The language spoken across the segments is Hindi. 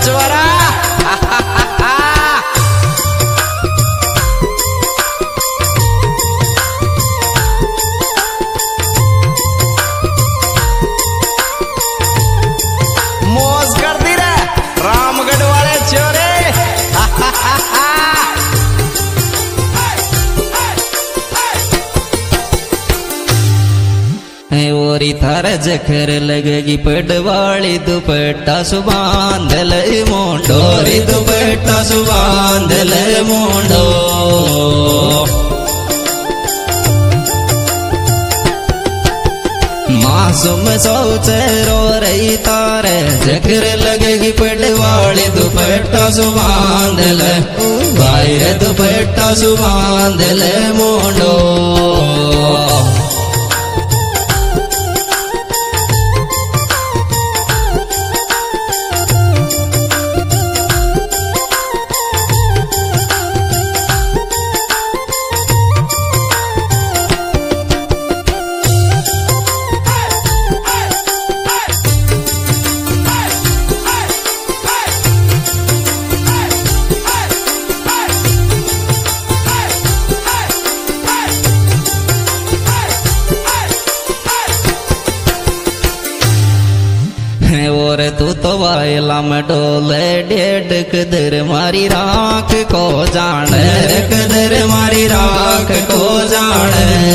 पचवारा। मौज कर दी रे रामगढ़ वाले छोरे। ओरी थार जखर लगेगी पटवाली दुपट्टा सुबांधल मोंडो रे दुपट्टा सुबांधल मोंडो। मासूम सोचे रो रही तारे जखर लगेगी पटवाली दुपट्टा सुबांधल भाई रे दुपट्टा सुबांधल मोंडो। और तू तो वायला में डोले डेढ़ कदर मारी राख को जान कदर मारी राख को जान।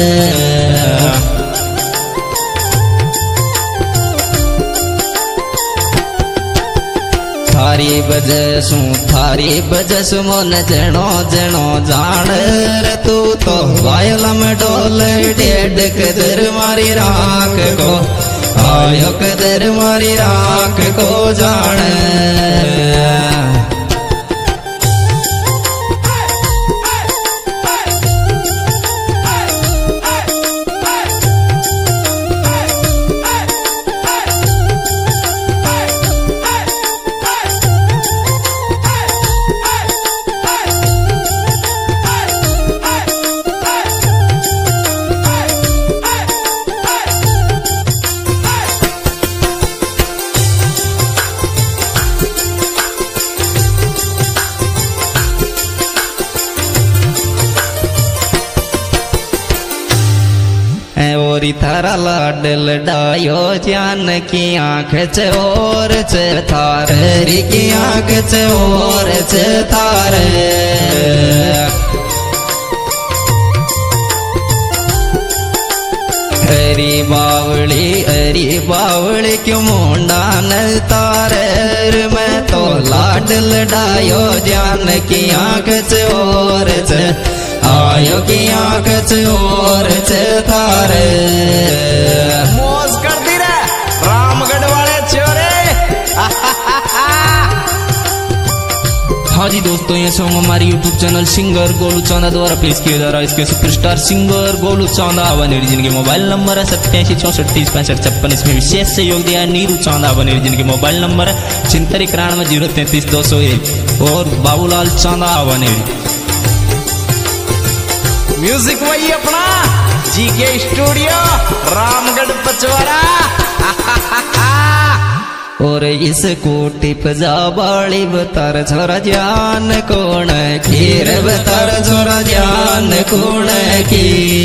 थारी बजसू मन जनो जनो जान रे तू तो वायला में डोले डेढ़ कदर मारी राख को आयो कदर मारी राख को जान। ओरी थारा लाडल डायो जान की आँख च और च थारे की आँख च और च थारे। हरी बावली क्यों मुंडा न तारे मैं तो लाडल डायो जान की आँख च और च आयो की आँख च और च थारे। मौज कर दी रे रामगढ़ वाले छोरे। हाँ जी दोस्तों, ये सॉन्ग हमारे YouTube channel singer Golu Chanda द्वारा पेश किया जा रहा है। इसके सुपरस्टार सिंगर गोलू चांदा अवनेरी, जिनके मोबाइल नंबर है 8764306556। इसमें विशेष सहयोग दिया है नीरू चांदा अवनेरी, जिनके मोबाइल नंबर है 7691033201 और बाबूलाल चांदा अवनेरी। म्यूजिक वही अपना जीके स्टूडियो रामगढ़ पचवारा। और इस कोटी पजा बाड़ी बतर छोरा जान कौन खीर बतर छोरा जान कौन की।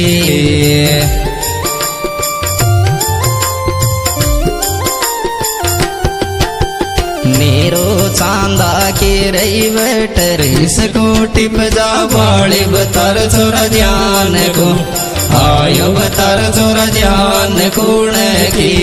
नीरो चांदा की रही बेटर इस कोटी पजा बाड़ी बतर छोरा जान को आयो बतर छोरा जान कौन की।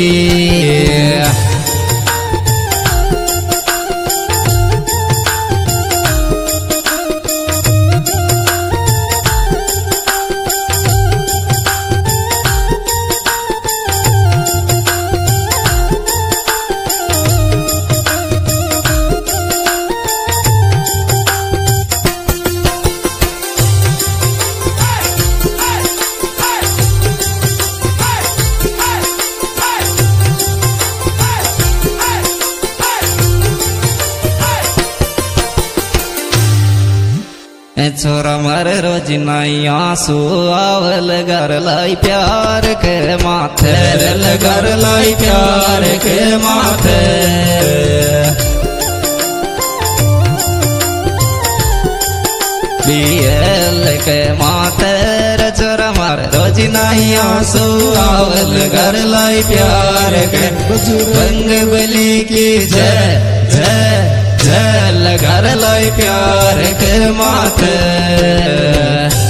छोरा मर रोज नाई आंसू आवल घर लाई प्यार के माथे घर लाई प्यार के माथे। मार रोज नहीं आंसू आवल घर लाई प्यार के बजरंग बली की जय जय जय घर लाई प्यार के माथे।